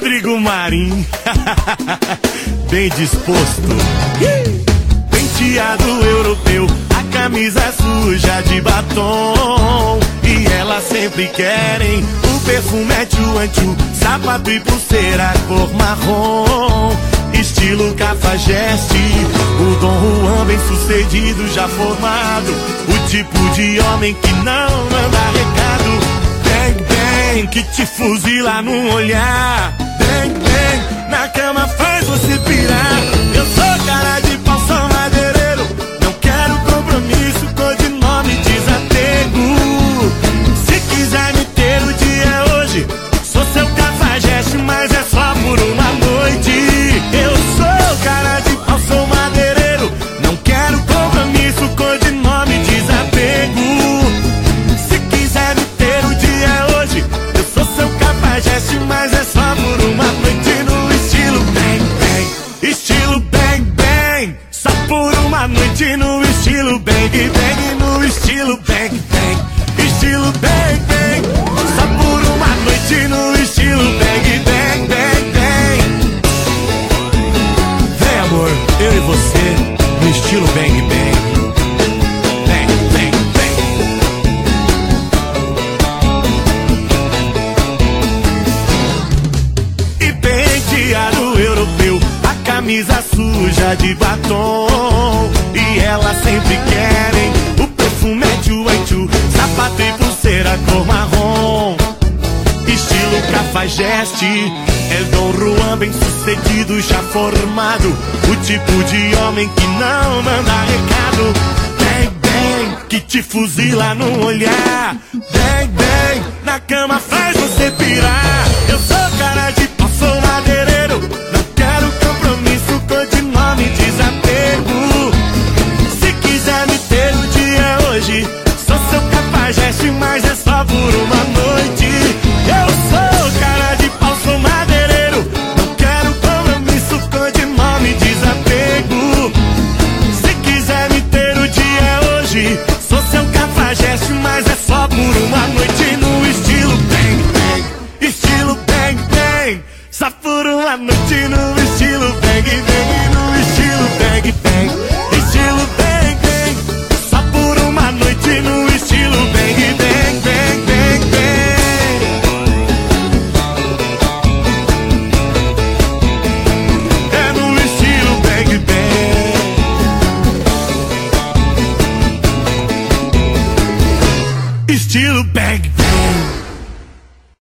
Rodrigo Marim. Bem disposto. Penteado europeu, a camisa suja de batom. E elas sempre querem o perfume é tchu, sapato e pulseira cor marrom. Estilo cafajeste, o Dom Juan bem sucedido, já formado. O tipo de homem que não manda recado. Bang, bang, que te fuzila no olhar. Bang, bang, na cama faz você pirar. Eu sou cara de pau, sou madeireiro. Não quero compromisso, codinome desapego. Se quiser me ter, o dia é hoje. Sou seu cafajeste, mas é só por uma noite. Eu sou cara de pau, sou madeireiro. Não quero compromisso, codinome desapego. Se quiser me ter, o dia é hoje. Eu sou seu cafajeste, mas é só por uma noite. No estilo bang bang, estilo bang bang. Só por uma noite no estilo bang bang. No estilo bang bang, estilo bang bang. Só por uma noite no estilo bang bang bang bang. Vem amor, eu e você no estilo bang bang. Bang bang bang. E penteado europeu, a camisa suja de batom. E elas sempre querem o perfume é tchu, sapato e pulseira cor marrom. Estilo cafajeste, é Dom Juan bem sucedido, já formado. O tipo de homem que não manda recado. Bang, bang, que te fuzila no olhar. Bang, bang, na cama faz você pirar.